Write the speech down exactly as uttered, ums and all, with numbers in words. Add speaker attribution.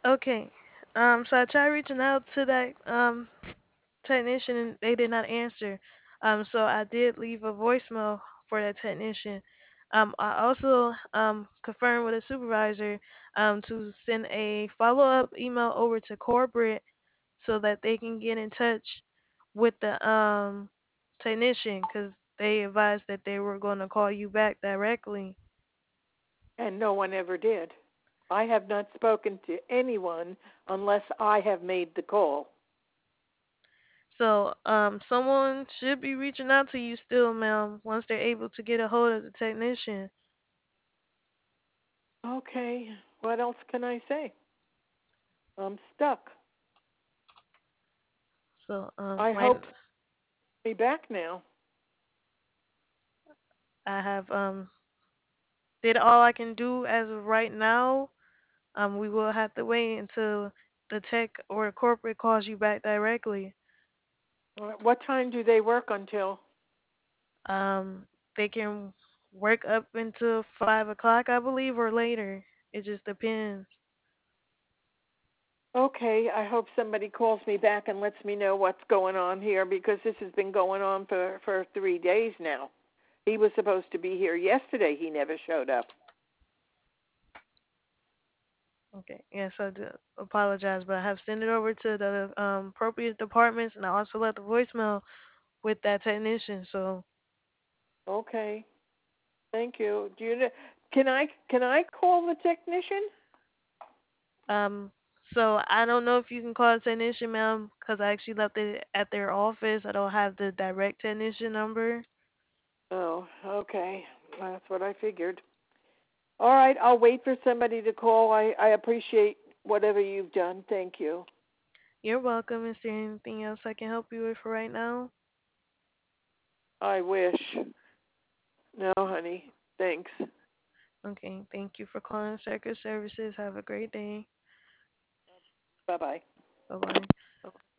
Speaker 1: Okay. Um, so I tried reaching out to that um technician and they did not answer. Um, so I did leave a voicemail for that technician. Um, I also um confirmed with a supervisor um to send a follow up email over to corporate so that they can get in touch with the um technician because they advised that they were going to call you back directly.
Speaker 2: And no one ever did. I have not spoken to anyone unless I have made the call.
Speaker 1: So, um, someone should be reaching out to you still, ma'am, once they're able to get a hold of the technician.
Speaker 2: Okay, what else can I say? I'm stuck.
Speaker 1: So, um,
Speaker 2: I
Speaker 1: right,
Speaker 2: hope me back now.
Speaker 1: I have um did all I can do as of right now. Um, we will have to wait until the tech or the corporate calls you back directly.
Speaker 2: What time do they work until?
Speaker 1: Um, they can work up until five o'clock, I believe, or later. It just depends.
Speaker 2: Okay, I hope somebody calls me back and lets me know what's going on here because this has been going on for for three days now. He was supposed to be here yesterday. He never showed up.
Speaker 1: Okay. Yes, I do apologize, but I have sent it over to the um, appropriate departments, and I also left a voicemail with that technician. So,
Speaker 2: Okay, thank you. Do you kn- can I can I call the technician?
Speaker 1: um, so I don't know if you can call a technician, ma'am, because I actually left it at their office. I don't have the direct technician number.
Speaker 2: Oh, okay. That's what I figured. All right, I'll wait for somebody to call. I I appreciate whatever you've done. Thank you.
Speaker 1: You're welcome. Is there anything else I can help you with for right now?
Speaker 2: I wish. No, honey. Thanks.
Speaker 1: Okay. Thank you for calling Circuit Services. Have a great day.
Speaker 2: Bye bye.
Speaker 1: Bye bye.